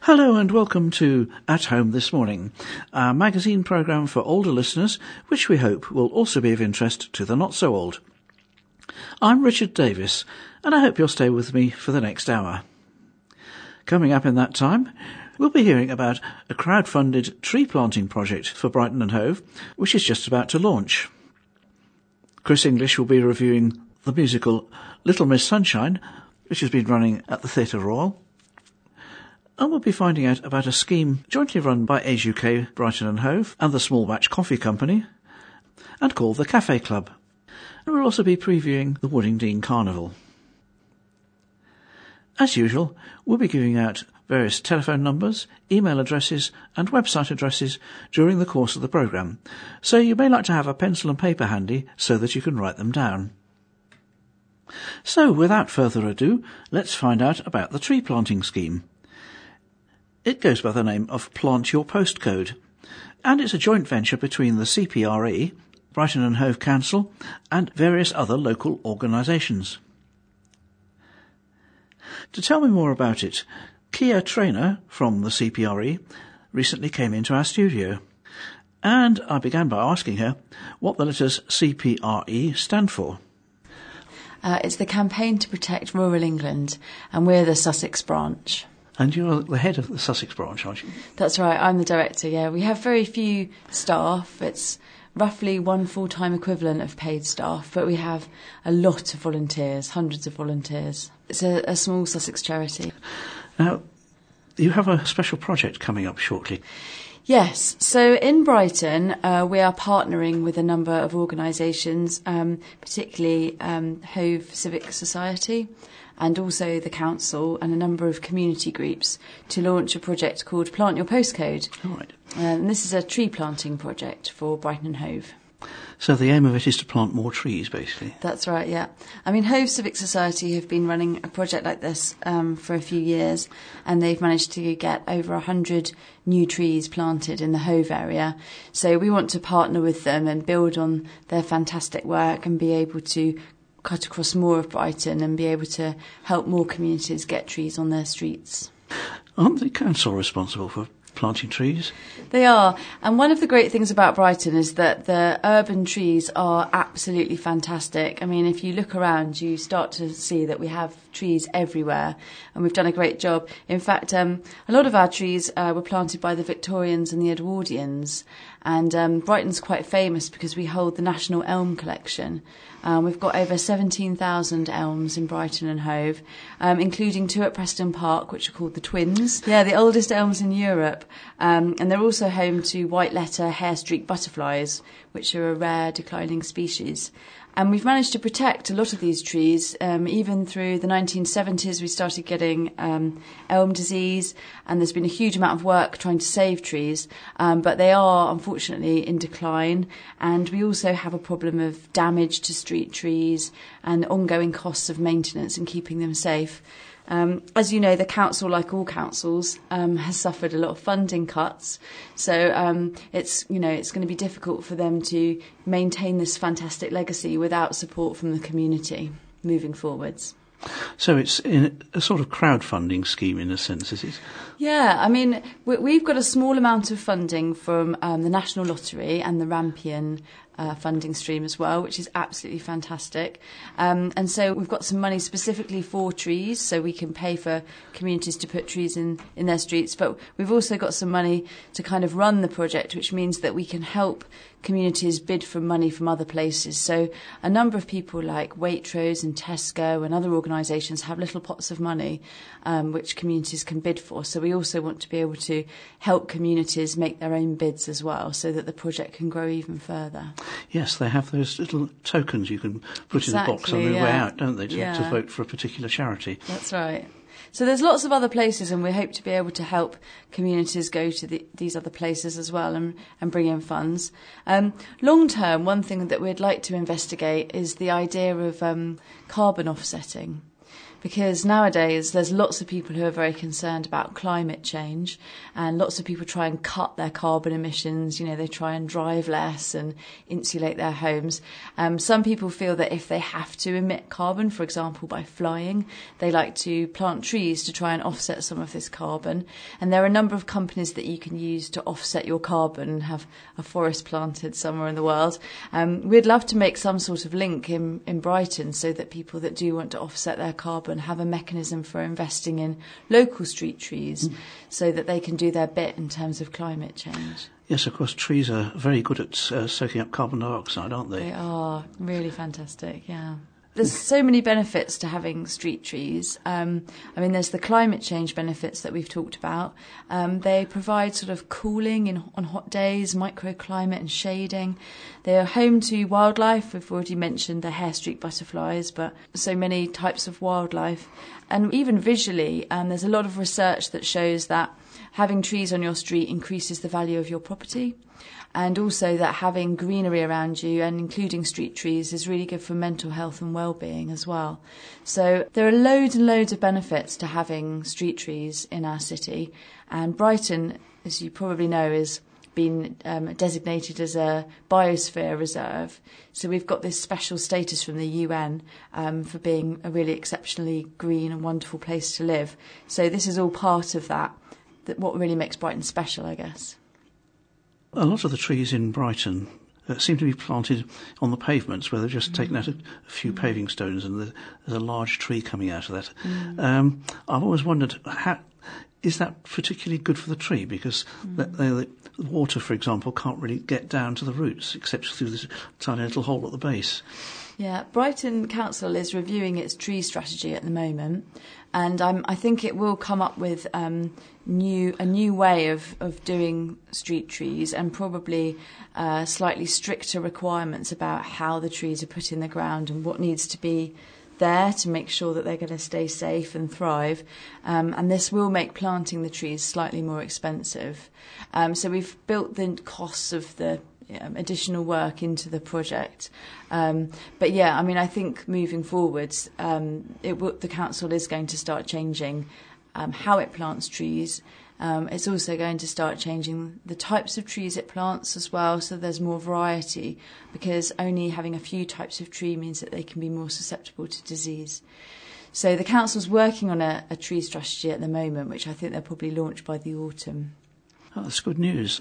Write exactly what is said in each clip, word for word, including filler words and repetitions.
Hello and welcome to At Home This Morning, our magazine programme for older listeners, which we hope will also be of interest to the not-so-old. I'm Richard Davis, and I hope you'll stay with me for the next hour. Coming up in that time, we'll be hearing about a crowd-funded tree planting project for Brighton and Hove, which is just about to launch. Chris English will be reviewing the musical Little Miss Sunshine, which has been running at the Theatre Royal. And we'll be finding out about a scheme jointly run by Age U K, Brighton and Hove and the Small Batch Coffee Company, and called the Cafe Club. And we'll also be previewing the Woodingdean Carnival. As usual, we'll be giving out various telephone numbers, email addresses and website addresses during the course of the programme, so you may like to have a pencil and paper handy so that you can write them down. So, without further ado, let's find out about the tree planting scheme. It goes by the name of Plant Your Postcode, and it's a joint venture between the C P R E, Brighton and Hove Council, and various other local organisations. To tell me more about it, Kia Trainer from the C P R E recently came into our studio, and I began by asking her what the letters C P R E stand for. Uh, it's the Campaign to Protect Rural England, and we're the Sussex branch. And you're the head of the Sussex branch, aren't you? That's right, I'm the director, yeah. We have very few staff. It's roughly one full-time equivalent of paid staff, but we have a lot of volunteers, hundreds of volunteers. It's a, a small Sussex charity. Now, you have a special project coming up shortly. Yes, so in Brighton uh, we are partnering with a number of organisations, um, particularly um, Hove Civic Society and also the council and a number of community groups to launch a project called Plant Your Postcode. All right. And this is a tree planting project for Brighton and Hove. So the aim of it is to plant more trees, basically. That's right, yeah. I mean, Hove Civic Society have been running a project like this um, for a few years, and they've managed to get over one hundred new trees planted in the Hove area. So we want to partner with them and build on their fantastic work and be able to cut across more of Brighton and be able to help more communities get trees on their streets. Aren't the council responsible for planting trees? They are, and one of the great things about Brighton is that the urban trees are absolutely fantastic. I mean, if you look around, you start to see that we have trees everywhere, and we've done a great job. In fact, um, a lot of our trees uh, were planted by the Victorians and the Edwardians, and um, Brighton's quite famous because we hold the National Elm Collection. Um, we've got over seventeen thousand elms in Brighton and Hove, um, including two at Preston Park, which are called the Twins. Yeah, the oldest elms in Europe. Um, and they're also home to white-letter hair-streaked butterflies, which are a rare declining species. And we've managed to protect a lot of these trees. Um, even through the nineteen seventies, we started getting um, elm disease, and there's been a huge amount of work trying to save trees, um, but they are unfortunately in decline. And we also have a problem of damage to street trees and ongoing costs of maintenance and keeping them safe. Um, as you know, the council, like all councils, um, has suffered a lot of funding cuts. So um, it's, you know, it's going to be difficult for them to maintain this fantastic legacy without support from the community moving forwards. So it's in a sort of crowdfunding scheme in a sense, is it? Yeah, I mean, we've got a small amount of funding from um, the National Lottery and the Rampion uh, funding stream as well, which is absolutely fantastic. Um, and so we've got some money specifically for trees, so we can pay for communities to put trees in, in their streets. But we've also got some money to kind of run the project, which means that we can help communities bid for money from other places. So a number of people like Waitrose and Tesco and other organisations have little pots of money um, which communities can bid for. So we also want to be able to help communities make their own bids as well, so that the project can grow even further. Yes, they have those little tokens you can put exactly, in the box on the yeah. way out, don't they, to, yeah. to vote for a particular charity. That's right. So there's lots of other places, and we hope to be able to help communities go to the, these other places as well and, and bring in funds. Um, long term, one thing that we'd like to investigate is the idea of um, carbon offsetting. because nowadays there's lots of people who are very concerned about climate change, and lots of people try and cut their carbon emissions. You know, they try and drive less and insulate their homes. Um, some people feel that if they have to emit carbon, for example, by flying, they like to plant trees to try and offset some of this carbon. And there are a number of companies that you can use to offset your carbon and have a forest planted somewhere in the world. Um, we'd love to make some sort of link in, in Brighton so that people that do want to offset their carbon have a mechanism for investing in local street trees mm. so that they can do their bit in terms of climate change. Yes, of course, trees are very good at uh, soaking up carbon dioxide, aren't they? They are really fantastic, yeah. There's so many benefits to having street trees. Um, I mean, there's the climate change benefits that we've talked about. Um, they provide sort of cooling in, on hot days, microclimate and shading. They are home to wildlife. We've already mentioned the hair-streaked butterflies, but so many types of wildlife. And even visually, um, there's a lot of research that shows that having trees on your street increases the value of your property. And also that having greenery around you, and including street trees, is really good for mental health and well-being as well. So there are loads and loads of benefits to having street trees in our city. And Brighton, as you probably know, is been um, designated as a biosphere reserve. So we've got this special status from the U N um, for being a really exceptionally green and wonderful place to live. So this is all part of that, that what really makes Brighton special, I guess. A lot of the trees in Brighton uh, seem to be planted on the pavements, where they've just mm. taken out a, a few mm. paving stones and there's, there's a large tree coming out of that. Mm. Um, I've always wondered, how, is that particularly good for the tree? Because mm. the, the, the water, for example, can't really get down to the roots except through this tiny little hole at the base. Yeah, Brighton Council is reviewing its tree strategy at the moment, and um, I think it will come up with um, new a new way of, of doing street trees, and probably uh, slightly stricter requirements about how the trees are put in the ground and what needs to be there to make sure that they're going to stay safe and thrive. Um, and this will make planting the trees slightly more expensive. Um, so we've built the costs of the Um, additional work into the project. Um, but yeah, I mean, I think moving forwards, um, it w- the council is going to start changing um, how it plants trees. Um, it's also going to start changing the types of trees it plants as well, so there's more variety, because only having a few types of tree means that they can be more susceptible to disease. So the council's working on a, a tree strategy at the moment, which I think they'll probably launch by the autumn. Oh, that's good news.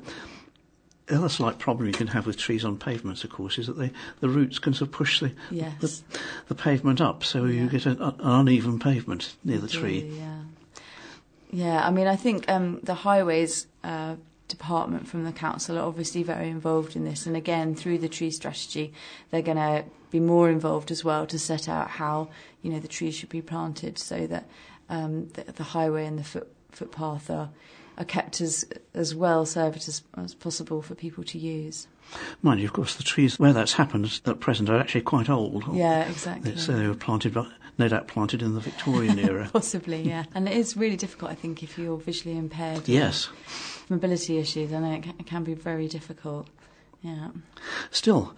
The other slight problem you can have with trees on pavements, of course, is that they, the roots can sort of push the yes. the, the pavement up, so yeah. you get an, an uneven pavement near the do, tree. Yeah, yeah. I mean, I think um, the highways uh, department from the council are obviously very involved in this, and again, through the tree strategy, they're going to be more involved as well to set out how, you know, the trees should be planted so that um, the, the highway and the foot, footpath are. are kept as as well served as, as possible for people to use. Mind you, of course, the trees where that's happened at present are actually quite old. Yeah, exactly. So they were planted, no doubt planted in the Victorian era. Possibly, yeah. And it is really difficult, I think, if you're visually impaired. Yes. Mobility issues, I know it can, it can be very difficult. Yeah. Still,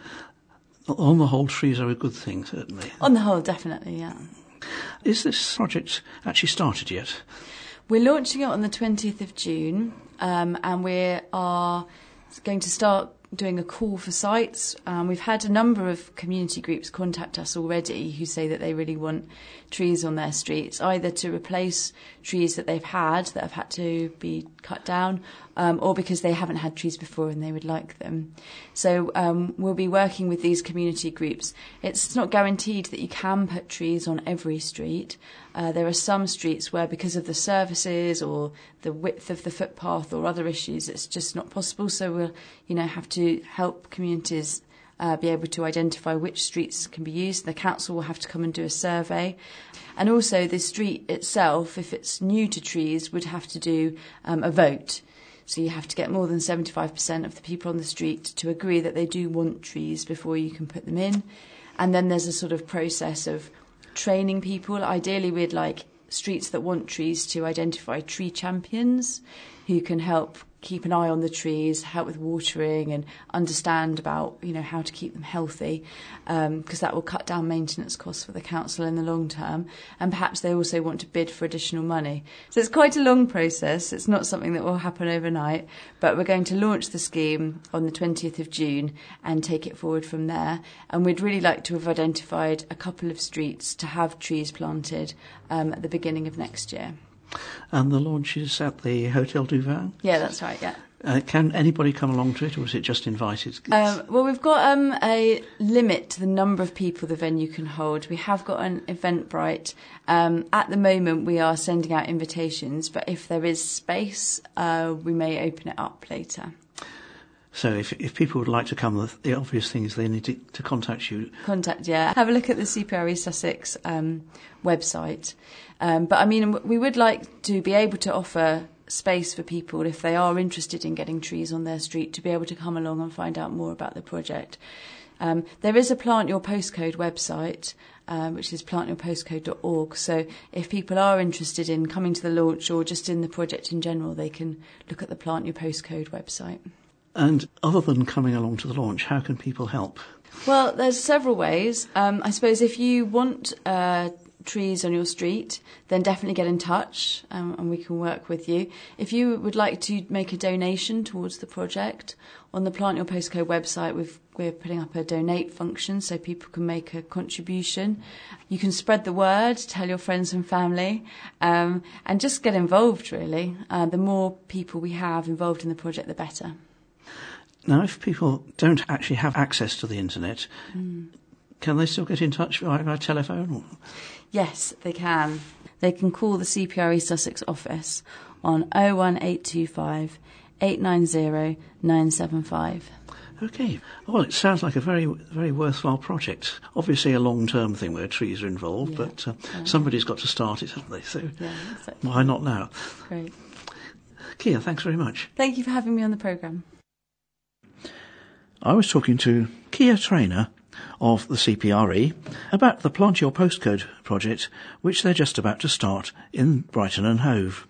on the whole, trees are a good thing, certainly. On the whole, definitely, yeah. Is this project actually started yet? We're launching it on the twentieth of June, um, and we are going to start doing a call for sites. Um, we've had a number of community groups contact us already who say that they really want trees on their streets, either to replace trees that they've had that have had to be cut down, um, or because they haven't had trees before and they would like them. So um, we'll be working with these community groups. It's not guaranteed that you can put trees on every street. Uh, there are some streets where, because of the services or the width of the footpath or other issues, it's just not possible. So we'll, you know, have to help communities uh, be able to identify which streets can be used. The council will have to come and do a survey. And also the street itself, if it's new to trees, would have to do um, a vote. So you have to get more than seventy-five percent of the people on the street to agree that they do want trees before you can put them in. And then there's a sort of process of training people. Ideally, we'd like streets that want trees to identify tree champions who can help keep an eye on the trees, help with watering, and understand about, you know, how to keep them healthy, because um, that will cut down maintenance costs for the council in the long term. And perhaps they also want to bid for additional money. So it's quite a long process. It's not something that will happen overnight, but we're going to launch the scheme on the twentieth of June and take it forward from there. And we'd really like to have identified a couple of streets to have trees planted um, at the beginning of next year. And the launch is at the Hotel du Vin? Yeah, that's right, yeah. Uh, can anybody come along to it, or is it just invited? Um, well, we've got um, a limit to the number of people the venue can hold. We have got an Eventbrite. Um, at the moment, we are sending out invitations, but if there is space, uh, we may open it up later. So if if people would like to come, the, the obvious thing is they need to, to contact you. Contact, yeah. Have a look at the C P R E Sussex um, website. Um, but, I mean, we would like to be able to offer space for people, if they are interested in getting trees on their street, to be able to come along and find out more about the project. Um, there is a Plant Your Postcode website, um, which is plant your postcode dot org. So if people are interested in coming to the launch or just in the project in general, they can look at the Plant Your Postcode website. And other than coming along to the launch, how can people help? Well, there's several ways. Um, I suppose if you want uh, trees on your street, then definitely get in touch um, and we can work with you. If you would like to make a donation towards the project, on the Plant Your Postcode website we've, we're putting up a donate function so people can make a contribution. You can spread the word, tell your friends and family, um, and just get involved really. Uh, the more people we have involved in the project, the better. Now, if people don't actually have access to the internet, mm. can they still get in touch by, by telephone? Or? Yes, they can. They can call the C P R E Sussex office on oh one eight two five, eight nine zero, nine seven five. OK. Well, it sounds like a very, very worthwhile project. Obviously a long-term thing where trees are involved, yeah, but uh, yeah. somebody's got to start it, haven't they? So yeah, exactly. Why not now? Great. Kia, thanks very much. Thank you for having me on the programme. I was talking to Kia Trainer of the C P R E about the Plant Your Postcode project, which they're just about to start in Brighton and Hove.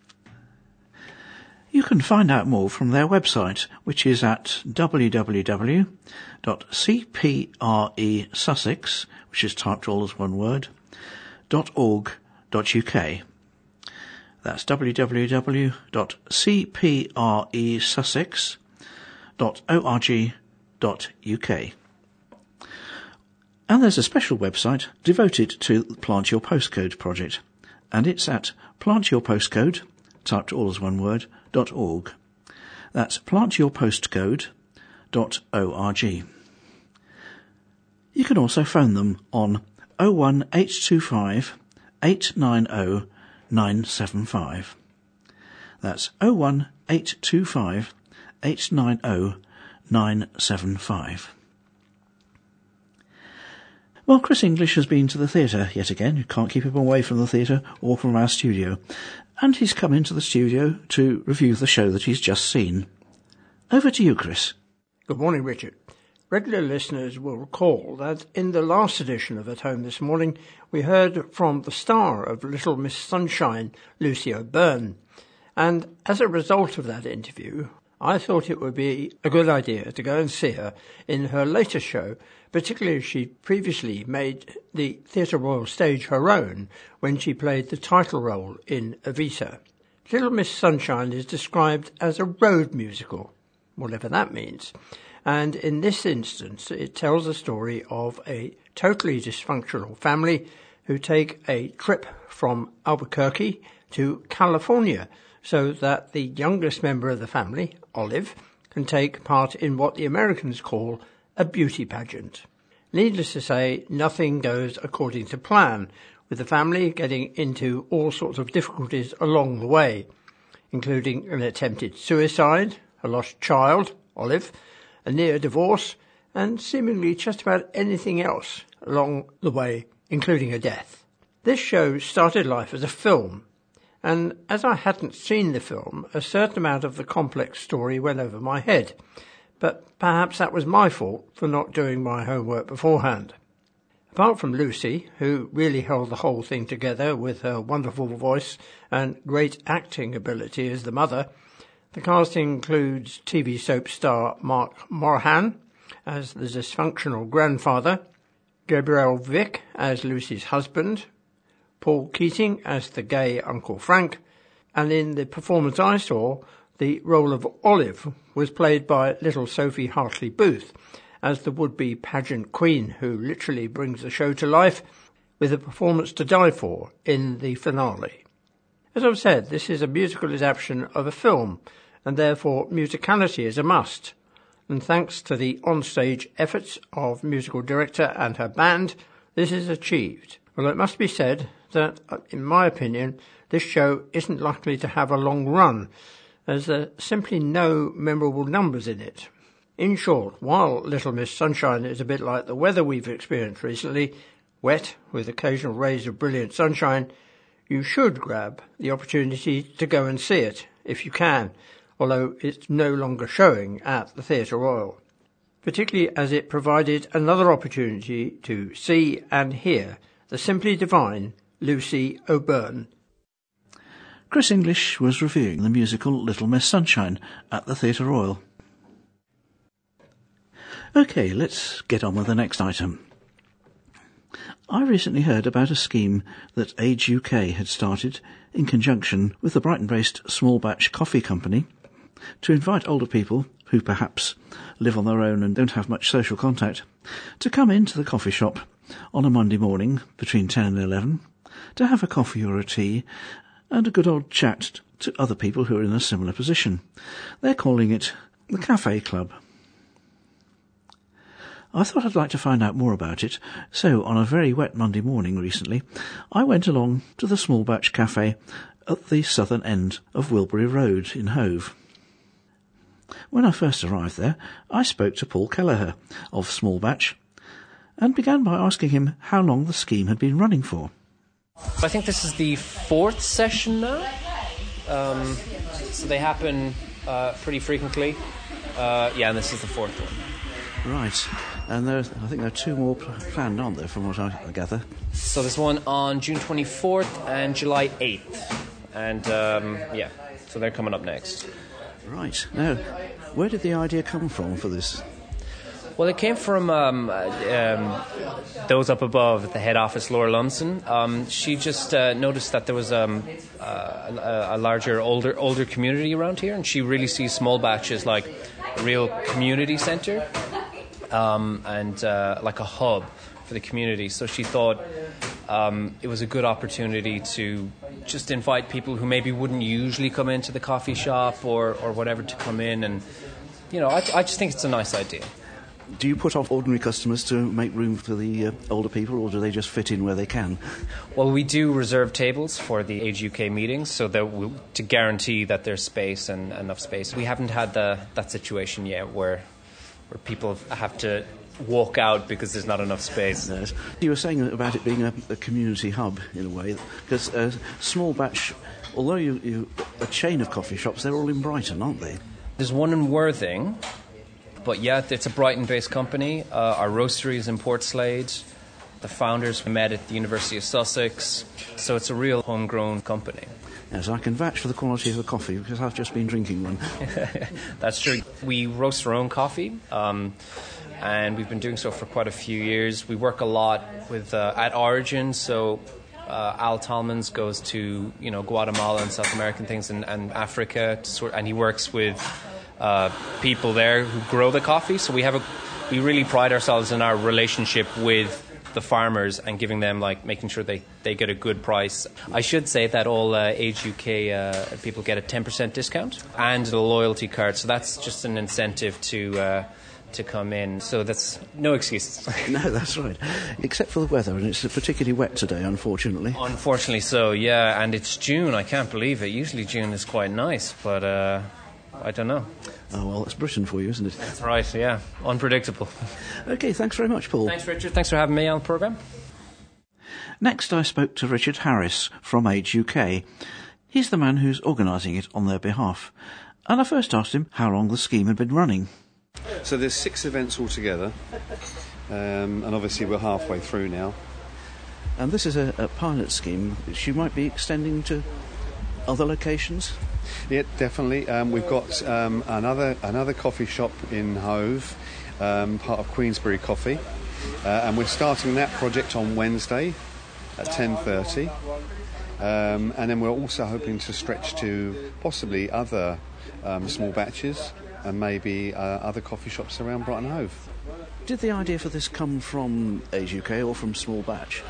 You can find out more from their website, which is at w w w dot c p r e sussex, which is typed all as one word, .org dot u k. That's w w w dot c p r e sussex dot org dot u k. And there's a special website devoted to the Plant Your Postcode project, and it's at plant your postcode, typed all as one word, dot org. That's plant your postcode dot org. You can also phone them on oh one eight two five, eight nine oh, nine seven five. That's oh one eight two five, eight nine oh, nine seven five. Well, Chris English has been to the theatre yet again. You can't keep him away from the theatre or from our studio. And he's come into the studio to review the show that he's just seen. Over to you, Chris. Good morning, Richard. Regular listeners will recall that in the last edition of At Home This Morning, we heard from the star of Little Miss Sunshine, Lucy O'Byrne. And as a result of that interview, I thought it would be a good idea to go and see her in her latest show, particularly as she previously made the Theatre Royal stage her own when she played the title role in Evita. Little Miss Sunshine is described as a road musical, whatever that means. And in this instance, it tells the story of a totally dysfunctional family who take a trip from Albuquerque to California so that the youngest member of the family, Olive, can take part in what the Americans call a beauty pageant. Needless to say, nothing goes according to plan, with the family getting into all sorts of difficulties along the way, including an attempted suicide, a lost child, Olive, a near divorce, and seemingly just about anything else along the way, including a death. This show started life as a film, and as I hadn't seen the film, a certain amount of the complex story went over my head. But perhaps that was my fault for not doing my homework beforehand. Apart from Lucy, who really held the whole thing together with her wonderful voice and great acting ability as the mother, The cast includes T V soap star Mark Morahan as the dysfunctional grandfather, Gabriel Vick as Lucy's husband, Paul Keating as the gay Uncle Frank, and in the performance I saw, the role of Olive was played by little Sophie Hartley Booth as the would-be pageant queen who literally brings the show to life with a performance to die for in the finale. As I've said, this is a musical adaptation of a film, and therefore musicality is a must. And thanks to the onstage efforts of musical director and her band, this is achieved. Well, it must be said that, in my opinion, this show isn't likely to have a long run, as there are simply no memorable numbers in it. In short, while Little Miss Sunshine is a bit like the weather we've experienced recently, wet with occasional rays of brilliant sunshine, you should grab the opportunity to go and see it, if you can, although it's no longer showing at the Theatre Royal, particularly as it provided another opportunity to see and hear the simply divine Lucy O'Byrne. Chris English was reviewing the musical Little Miss Sunshine at the Theatre Royal. OK, let's get on with the next item. I recently heard about a scheme that Age U K had started in conjunction with the Brighton-based Small Batch Coffee Company to invite older people, who perhaps live on their own and don't have much social contact, to come into the coffee shop on a Monday morning between ten and eleven to have a coffee or a tea and a good old chat to other people who are in a similar position. They're calling it the Cafe Club. I thought I'd like to find out more about it, so on a very wet Monday morning recently, I went along to the Small Batch Cafe at the southern end of Wilbury Road in Hove. When I first arrived there, I spoke to Paul Kelleher of Small Batch and began by asking him how long the scheme had been running for. I think this is the fourth session now, um, so they happen uh, pretty frequently. Uh, yeah, and this is the fourth one. Right, and there, I think there are two more planned, aren't there, from what I gather? So there's one on June twenty-fourth and July eighth, and um, yeah, so they're coming up next. Right. Now, where did the idea come from for this? Well, it came from um, um, those up above at the head office, Laura Lumsden. Um, she just uh, noticed that there was um, uh, a, a larger, older, older community around here, and she really sees Small Batch as like a real community centre um, and uh, like a hub for the community. So she thought um, it was a good opportunity to just invite people who maybe wouldn't usually come into the coffee shop or, or whatever to come in, and you know, I, I just think it's a nice idea. Do you put off ordinary customers to make room for the uh, older people, or do they just fit in where they can? Well, we do reserve tables for the Age U K meetings, so that we, to guarantee that there's space and enough space. We haven't had the, that situation yet where where people have to walk out because there's not enough space. Yes. You were saying about it being a, a community hub in a way, because uh, Small Batch, although you, you a chain of coffee shops, they're all in Brighton, aren't they? There's one in Worthing. But yeah, it's a Brighton-based company. Uh, our roastery is in Portslade. The founders met at the University of Sussex. So it's a real homegrown company. Yes, I can vouch for the quality of the coffee because I've just been drinking one. That's true. We roast our own coffee, um, and we've been doing so for quite a few years. We work a lot with uh, at Origin, so uh, Al Tallmans goes to you know Guatemala and South American things and, and Africa, to sort, and he works with Uh, people there who grow the coffee. So we have a, we really pride ourselves in our relationship with the farmers and giving them, like, making sure they, they get a good price. I should say that all uh, Age U K uh, people get a ten percent discount and a loyalty card. So that's just an incentive to uh, to come in. So that's no excuses. No, that's right. Except for the weather, and it's particularly wet today, unfortunately. Unfortunately so, yeah. And it's June. I can't believe it. Usually June is quite nice, but Uh, I don't know. Oh, well, that's Britain for you, isn't it? That's right, yeah. Unpredictable. OK, thanks very much, Paul. Thanks, Richard. Thanks for having me on the programme. Next, I spoke to Richard Harris from Age U K. He's the man who's organising it on their behalf. And I first asked him how long the scheme had been running. So there's six events altogether, um, and obviously we're halfway through now. And this is a, a pilot scheme which you might be extending to other locations? Yeah, definitely. Um, we've got um, another another coffee shop in Hove, um, part of Queensberry Coffee, uh, and we're starting that project on Wednesday at ten thirty. Um, and then we're also hoping to stretch to possibly other um, small batches and maybe uh, other coffee shops around Brighton Hove. Did the idea for this come from Age U K or from Small Batch?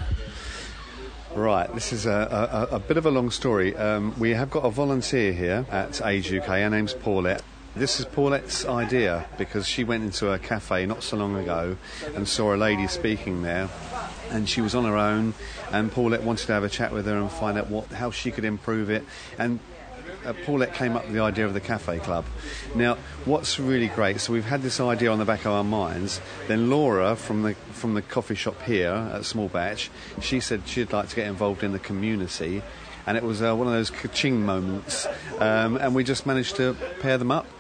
Right, this is a, a, a bit of a long story. Um, we have got a volunteer here at Age U K. Her name's Paulette. This is Paulette's idea because she went into a cafe not so long ago and saw a lady speaking there, and she was on her own, and Paulette wanted to have a chat with her and find out what how she could improve it. And uh, Paulette came up with the idea of the cafe club. Now, what's really great, so we've had this idea on the back of our minds. Then Laura from the from the coffee shop here at Small Batch, she said she'd like to get involved in the community, and it was uh, one of those ka-ching moments, um, and we just managed to pair them up.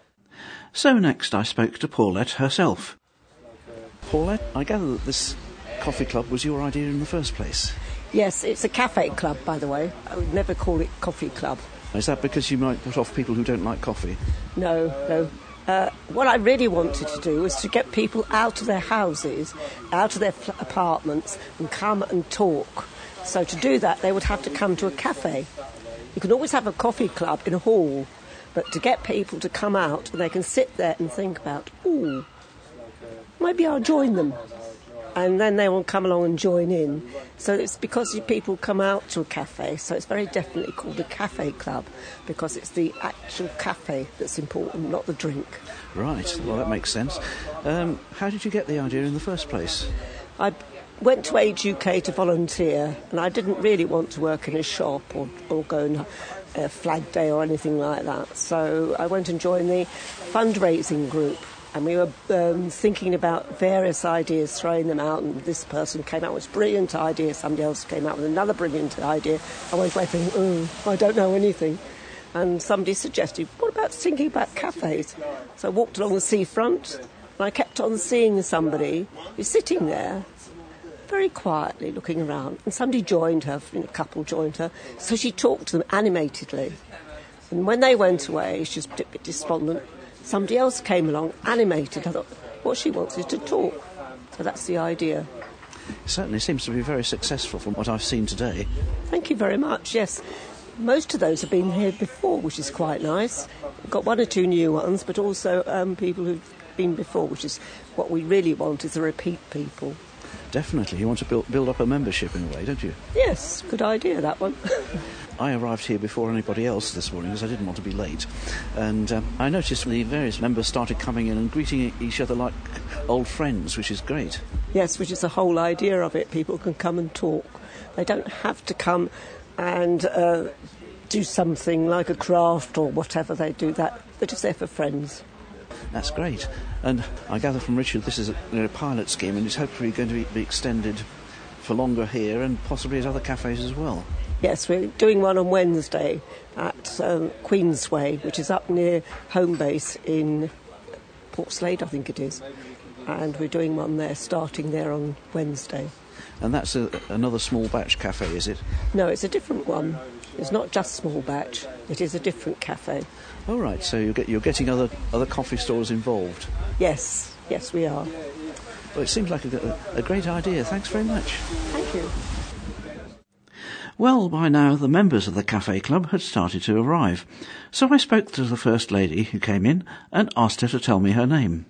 So next I spoke to Paulette herself. Paulette, I gather that this coffee club was your idea in the first place. Yes, it's a cafe club, by the way. I would never call it coffee club. Is that because you might put off people who don't like coffee? No, no. Uh, what I really wanted to do was to get people out of their houses, out of their fl- apartments, and come and talk. So to do that, they would have to come to a cafe. You can always have a coffee club in a hall, but to get people to come out, they can sit there and think about, ooh, maybe I'll join them. And then they will come along and join in. So it's because people come out to a cafe, so it's very definitely called a cafe club, because it's the actual cafe that's important, not the drink. Right, well that makes sense. Um, how did you get the idea in the first place? I went to Age U K to volunteer, and I didn't really want to work in a shop or, or go on a flag day or anything like that. So I went and joined the fundraising group. And we were um, thinking about various ideas, throwing them out, and this person came out with a brilliant idea, somebody else came out with another brilliant idea. I went away thinking, oh, I don't know anything. And somebody suggested, what about thinking about cafes? So I walked along the seafront, and I kept on seeing somebody who's sitting there, very quietly looking around, and somebody joined her, you know, a couple joined her, so she talked to them animatedly. And when they went away, she was a bit despondent. Somebody else came along, animated. I thought, what she wants is to talk. So that's the idea. It certainly seems to be very successful from what I've seen today. Thank you very much, yes. Most of those have been here before, which is quite nice. We've got one or two new ones, but also um, people who've been before, which is what we really want, is the repeat people. Definitely. You want to build, build up a membership in a way, don't you? Yes, good idea, that one. I arrived here before anybody else this morning because I didn't want to be late. And um, I noticed the various members started coming in and greeting each other like old friends, which is great. Yes, which is the whole idea of it. People can come and talk. They don't have to come and uh, do something like a craft or whatever they do. That They're just there for friends. That's great. And I gather from Richard this is a, you know, a pilot scheme, and it's hopefully going to be, be extended for longer here and possibly at other cafes as well. Yes, we're doing one on Wednesday at um, Queensway, which is up near home base in Port Slade, I think it is. And we're doing one there, starting there on Wednesday. And that's a, another Small Batch cafe, is it? No, it's a different one. It's not just Small Batch. It is a different cafe. Oh, right, so you get, you're getting other, other coffee stores involved? Yes, yes, we are. Well, it seems like a, a great idea. Thanks very much. Thank you. Well, by now the members of the Cafe Club had started to arrive, so I spoke to the First Lady who came in and asked her to tell me her name.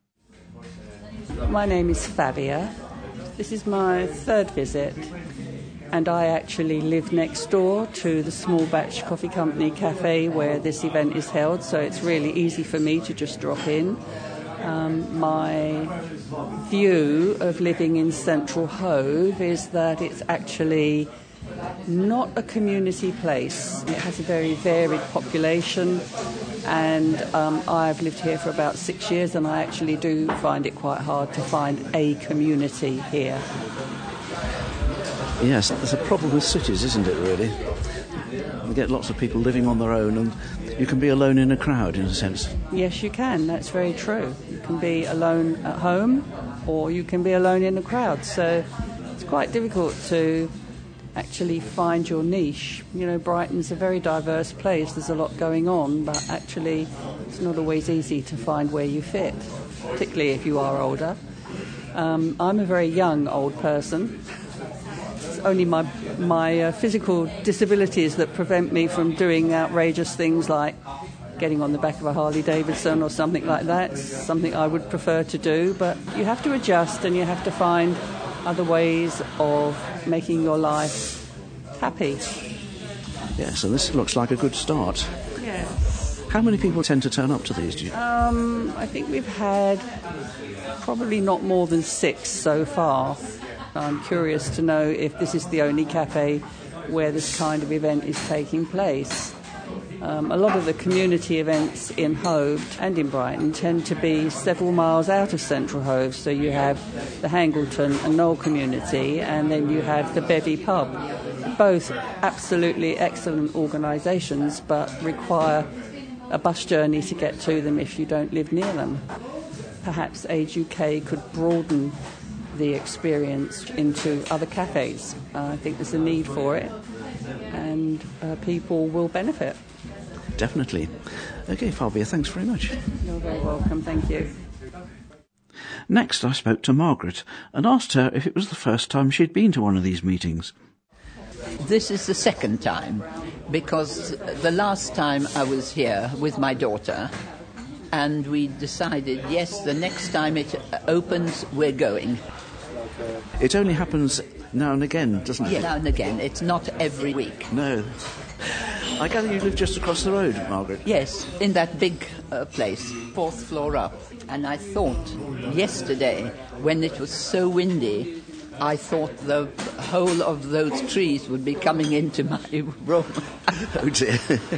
My name is Fabia. This is my third visit, and I actually live next door to the Small Batch Coffee Company Cafe where this event is held, so it's really easy for me to just drop in. Um, my view of living in Central Hove is that it's actually not a community place. It has a very varied population, and um, I've lived here for about six years and I actually do find it quite hard to find a community here. Yes, there's a problem with cities, isn't it, really? You get lots of people living on their own, and you can be alone in a crowd, in a sense. Yes, you can. That's very true. You can be alone at home, or you can be alone in a crowd. So it's quite difficult to actually find your niche. You know, Brighton's a very diverse place. There's a lot going on, but actually it's not always easy to find where you fit, particularly if you are older. Um, I'm a very young old person. It's only my my uh, physical disabilities that prevent me from doing outrageous things like getting on the back of a Harley Davidson or something like that. It's something I would prefer to do, but you have to adjust and you have to find other ways of making your life happy. Yes, and this looks like a good start. Yes. How many people tend to turn up to these? Do you? Um, I think we've had probably not more than six so far. I'm curious to know if this is the only cafe where this kind of event is taking place. Um, a lot of the community events in Hove and in Brighton tend to be several miles out of Central Hove. So you have the Hangleton and Knoll community, and then you have the Bevy pub. Both absolutely excellent organisations, but require a bus journey to get to them if you don't live near them. Perhaps Age U K could broaden the experience into other cafes. Uh, I think there's a need for it, and uh, people will benefit. Definitely. Okay, Fabia, thanks very much. You're very welcome, thank you. Next, I spoke to Margaret and asked her if it was the first time she'd been to one of these meetings. This is the second time, because the last time I was here with my daughter, and we decided, yes, the next time it opens, we're going. It only happens now and again, doesn't it? Yeah, now and again. It's not every week. No. I gather you live just across the road, Margaret? Yes, in that big uh, place, fourth floor up. And I thought yesterday, when it was so windy, I thought the whole of those trees would be coming into my room. Oh dear.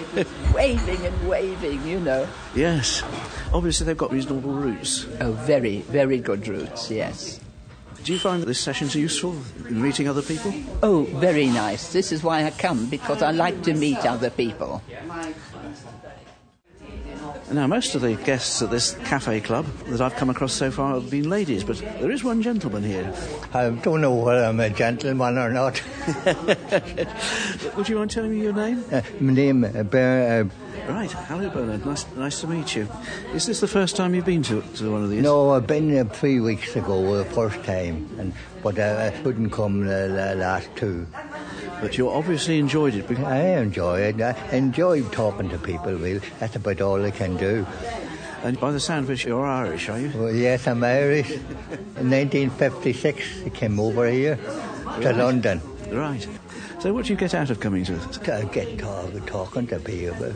Waving and waving, you know. Yes. Obviously they've got reasonable roots. Oh, very, very good roots, yes. Do you find that this session's useful in meeting other people? Oh, very nice. This is why I come, because I like to meet other people. Now, most of the guests at this cafe club that I've come across so far have been ladies, but there is one gentleman here. I don't know whether I'm a gentleman or not. Would you mind telling me your name? Uh, my name is uh, Ber- uh, Right, hello Bernard, nice, nice to meet you. Is this the first time you've been to, to one of these? No, I've been uh, three weeks ago, the first time, and but uh, I couldn't come the, the last two. But you obviously enjoyed it. Because I enjoy it. I enjoy talking to people, really. That's about all I can do. And by the sound of it, you're Irish, are you? Well, yes, I'm Irish. In nineteen fifty-six, I came over here to Right. London. Right. So what do you get out of coming to this? I get talk, talking to people.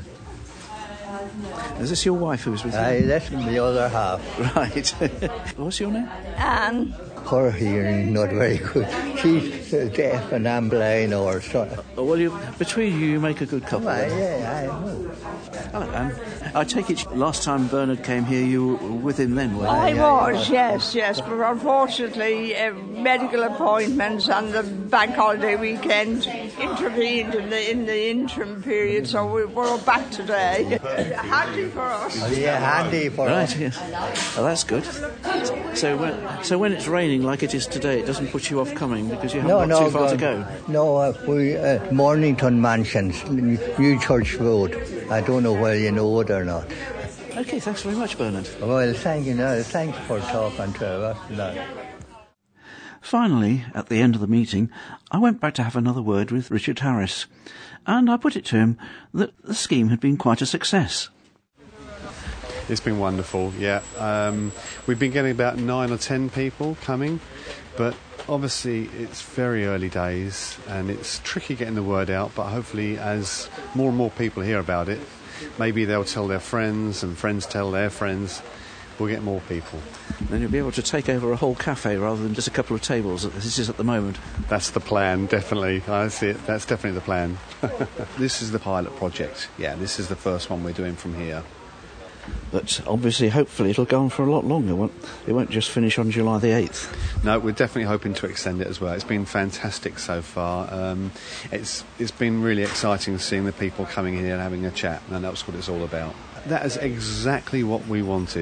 Is this your wife who's with you? Aye, that's the other half. Right. What's your name? Anne. Her hearing not very good. She's uh, deaf and I'm blind or so. Oh, well, you, between you, you make a good couple. Aye, then. yeah, I know. Hello, Anne. I take it last time Bernard came here, you were with him then, were you? I was, yes, yes, but unfortunately uh, medical appointments and the bank holiday weekend intervened in the in the interim period, so we, we're back today. Handy for us. Oh, yeah, handy for Right, us. yes. Oh, that's good. So when, so when it's raining like it is today, it doesn't put you off coming because you haven't No, got no, too far to go- go? No, uh, we, uh, Mornington Mansions, New Church Road. I don't know whether you know it or not. Okay, thanks very much, Bernard. Well, thank you. No, thanks for talking to us. No. Finally, at the end of the meeting, I went back to have another word with Richard Harris, and I put it to him that the scheme had been quite a success. It's been wonderful, yeah. Um, we've been getting about nine or ten people coming, but obviously it's very early days and it's tricky getting the word out, but hopefully as more and more people hear about it, maybe they'll tell their friends and friends tell their friends. We'll get more people. Then you'll be able to take over a whole cafe rather than just a couple of tables, as this is at the moment. That's the plan, definitely. I see it. That's definitely the plan. This is the pilot project. Yeah, this is the first one we're doing from here. But obviously, hopefully, it'll go on for a lot longer. It won't, it won't just finish on July the eighth. No, we're definitely hoping to extend it as well. It's been fantastic so far. Um, it's it's been really exciting seeing the people coming in and having a chat, and that's what it's all about. That is exactly what we wanted.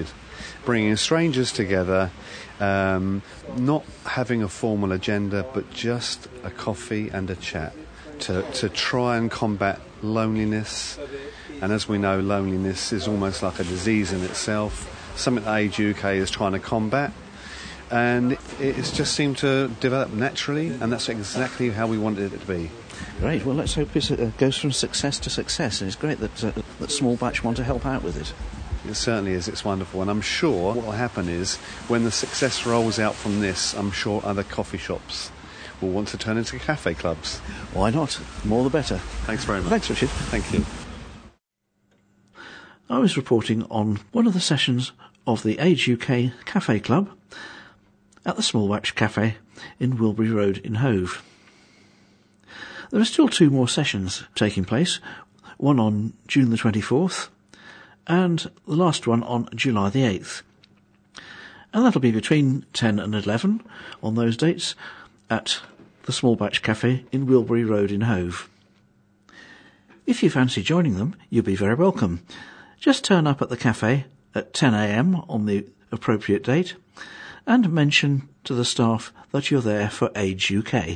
bringing strangers together, um, not having a formal agenda, but just a coffee and a chat to, to try and combat loneliness. And as we know, loneliness is almost like a disease in itself, something that Age U K is trying to combat. And it's just seemed to develop naturally, and that's exactly how we wanted it to be. Great. Well, let's hope it uh, goes from success to success, and it's great that, uh, that Small Batch want to help out with it. It certainly is. It's wonderful. And I'm sure what will happen is, when the success rolls out from this, I'm sure other coffee shops will want to turn into cafe clubs. Why not? More the better. Thanks very much. Thanks, Richard. Thank you. I was reporting on one of the sessions of the Age U K Cafe Club at the Small Batch Cafe in Wilbury Road in Hove. There are still two more sessions taking place, one on June the twenty-fourth and the last one on July the eighth. And that'll be between ten and eleven on those dates at the Small Batch Cafe in Wilbury Road in Hove. If you fancy joining them, you'll be very welcome. Just turn up at the cafe at ten a.m. on the appropriate date and mention to the staff that you're there for Age U K.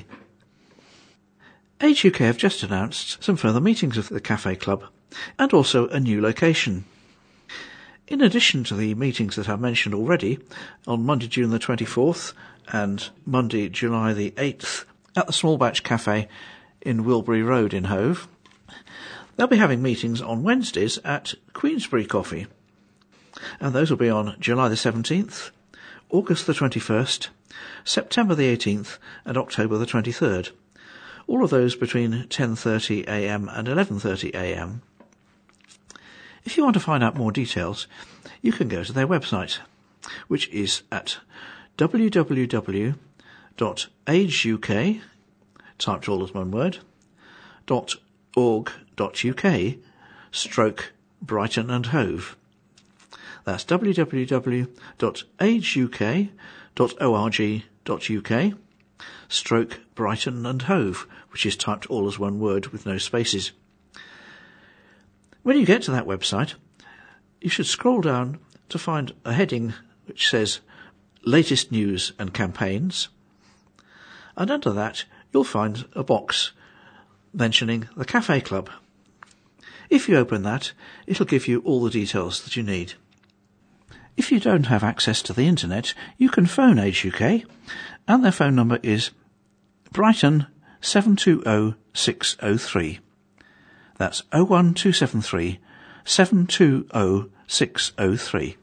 Age U K have just announced some further meetings of the Cafe Club and also a new location. In addition to the meetings that I've mentioned already, on Monday, June the twenty-fourth and Monday, July the eighth at the Small Batch Cafe in Wilbury Road in Hove, they'll be having meetings on Wednesdays at Queensbury Coffee. And those will be on July the seventeenth, August the twenty-first, September the eighteenth and October the twenty-third. All of those between ten thirty a.m. and eleven thirty a.m. If you want to find out more details, you can go to their website, which is at w w w dot age u k, typed all as one word, dot org dot u k, stroke Brighton and Hove. That's w w w dot age u k dot org dot u k, stroke Brighton and Hove, which is typed all as one word with no spaces. When you get to that website, you should scroll down to find a heading which says Latest News and Campaigns, and under that you'll find a box mentioning the Cafe Club. If you open that, it'll give you all the details that you need. If you don't have access to the internet, you can phone Age U K, and their phone number is Brighton seven two zero six zero three. That's oh one two seven three seven two zero six zero three.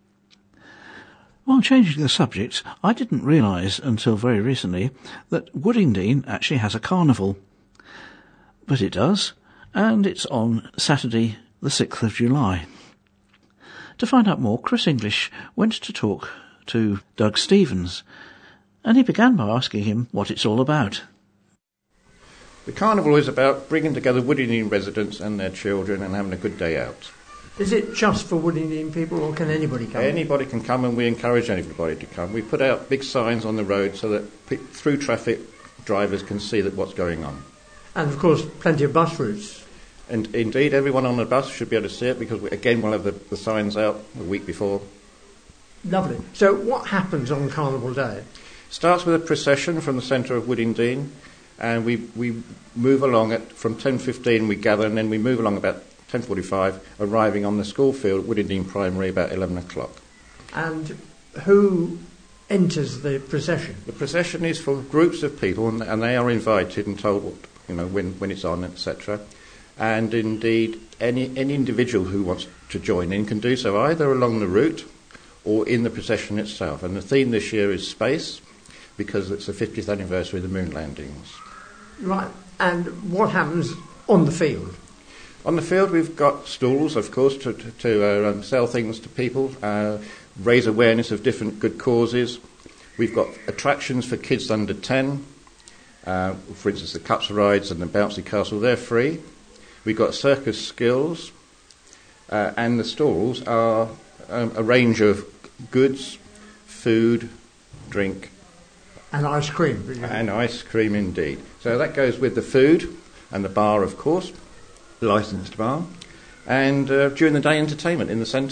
While changing the subject, I didn't realise until very recently that Woodingdean actually has a carnival. But it does, and it's on Saturday the sixth of July. To find out more, Chris English went to talk to Doug Stevens, and he began by asking him what it's all about. The carnival is about bringing together Woodingdean residents and their children and having a good day out. Is it just for Woodingdean people, or can anybody come? Anybody can come, and we encourage anybody to come. We put out big signs on the road so that p- through traffic drivers can see that what's going on. And of course, plenty of bus routes. And indeed, everyone on the bus should be able to see it, because we, again, we'll have the, the signs out a week before. Lovely. So what happens on Carnival Day? Starts with a procession from the centre of Woodingdean, and we, we move along at from ten fifteen we gather, and then we move along about ten forty-five, arriving on the school field at Woodingdean Primary about eleven o'clock. And who enters the procession? The procession is for groups of people, and, and they are invited and told what, you know, when, when it's on, et cetera. And indeed, any, any individual who wants to join in can do so either along the route or in the procession itself. And the theme this year is space, because it's the fiftieth anniversary of the moon landings. Right. And what happens on the field? On the field, we've got stalls, of course, to, to, to uh, um, sell things to people, uh, raise awareness of different good causes. We've got attractions for kids under ten. Uh, for instance, the Cups rides and the bouncy castle, they're free. We've got circus skills, uh, and the stalls are um, a range of goods, food, drink. And ice cream. And ice cream, indeed. So that goes with the food and the bar, of course, the licensed bar, and uh, during the day entertainment in the centre.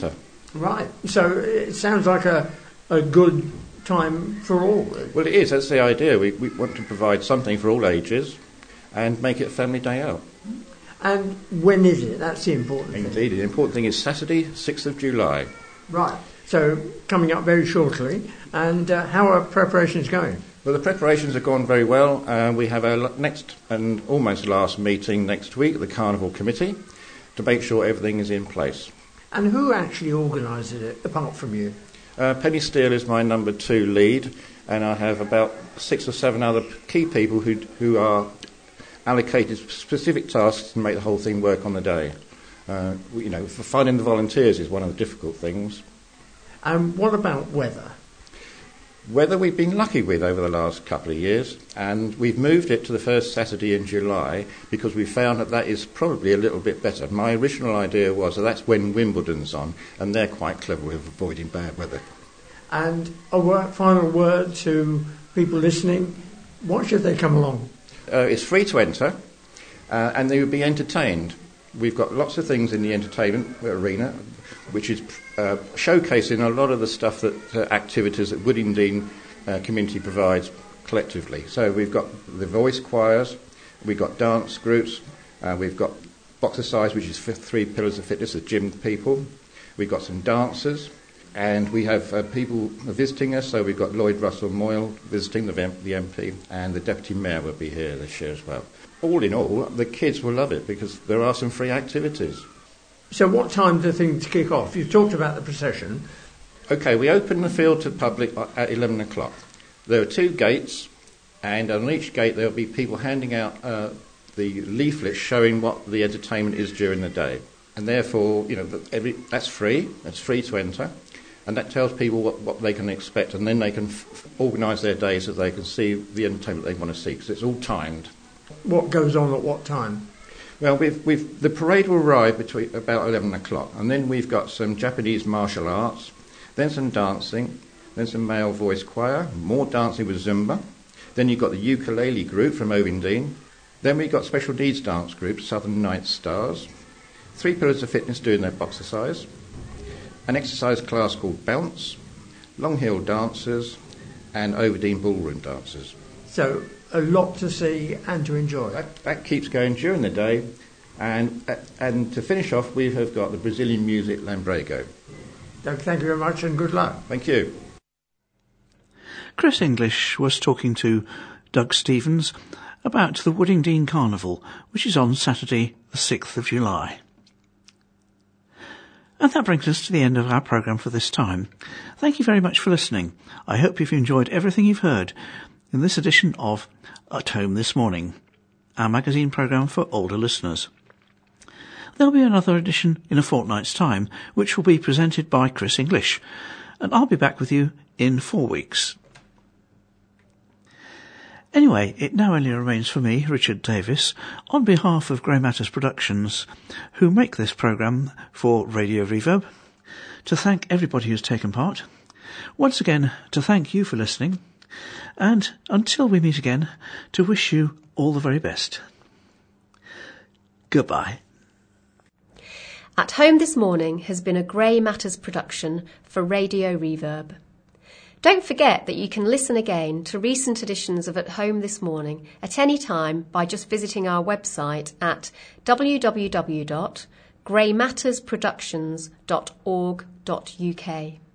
Right. So it sounds like a, a good time for all. Well, it is. That's the idea. We, we want to provide something for all ages and make it a family day out. And when is it? That's the important thing. Indeed. The important thing is Saturday, sixth of July. Right. So coming up very shortly. And uh, how are preparations going? Well, the preparations have gone very well. Uh, we have our next and almost last meeting next week, the Carnival Committee, to make sure everything is in place. And who actually organises it, apart from you? Uh, Penny Steele is my number two lead, and I have about six or seven other key people who who are allocated specific tasks to make the whole thing work on the day. Uh, you know, for finding the volunteers is one of the difficult things. And what about weather? Weather we've been lucky with over the last couple of years, and we've moved it to the first Saturday in July because we found that that is probably a little bit better. My original idea was that that's when Wimbledon's on, and they're quite clever with avoiding bad weather. And a word, final word to people listening, what should they come along? Uh, it's free to enter, uh, and they will be entertained. We've got lots of things in the entertainment arena, which is uh, showcasing a lot of the stuff that uh, activities that Woodingdean uh, community provides collectively. So we've got the voice choirs, we've got dance groups, uh, we've got Boxercise, which is f- three pillars of fitness, the gym people. We've got some dancers, and we have uh, people visiting us. So we've got Lloyd Russell Moyle visiting, the, M- the M P, and the Deputy Mayor will be here this year as well. All in all, the kids will love it because there are some free activities. So what time do things kick off? You've talked about the procession. OK, we open the field to the public at eleven o'clock. There are two gates, and on each gate there will be people handing out uh, the leaflets showing what the entertainment is during the day. And therefore, you know, every, that's free, that's free to enter, and that tells people what, what they can expect, and then they can f- organise their day so they can see the entertainment they want to see, because it's all timed. What goes on at what time? Well, we've, we've, the parade will arrive between about eleven o'clock, and then we've got some Japanese martial arts, then some dancing, then some male voice choir, more dancing with Zumba. Then you've got the ukulele group from Ovingdean. Then we've got special needs dance group, Southern Night Stars. Three pillars of fitness doing their boxercise. An exercise class called Bounce, Long Hill dancers, and Ovingdean ballroom dancers. So a lot to see and to enjoy. That, that keeps going during the day. And and to finish off, we have got the Brazilian music Lambrego. Doug, thank you very much and good luck. Thank you. Chris English was talking to Doug Stevens about the Woodingdean Carnival, which is on Saturday the sixth of July. And that brings us to the end of our programme for this time. Thank you very much for listening. I hope you've enjoyed everything you've heard in this edition of At Home This Morning, our magazine programme for older listeners. There'll be another edition in a fortnight's time, which will be presented by Chris English, and I'll be back with you in four weeks. Anyway, it now only remains for me, Richard Davis, on behalf of Grey Matters Productions, who make this programme for Radio Reverb, to thank everybody who's taken part, once again to thank you for listening, and until we meet again, to wish you all the very best. Goodbye. At Home This Morning has been a Grey Matters production for Radio Reverb. Don't forget that you can listen again to recent editions of At Home This Morning at any time by just visiting our website at w w w dot grey matters productions dot org dot u k.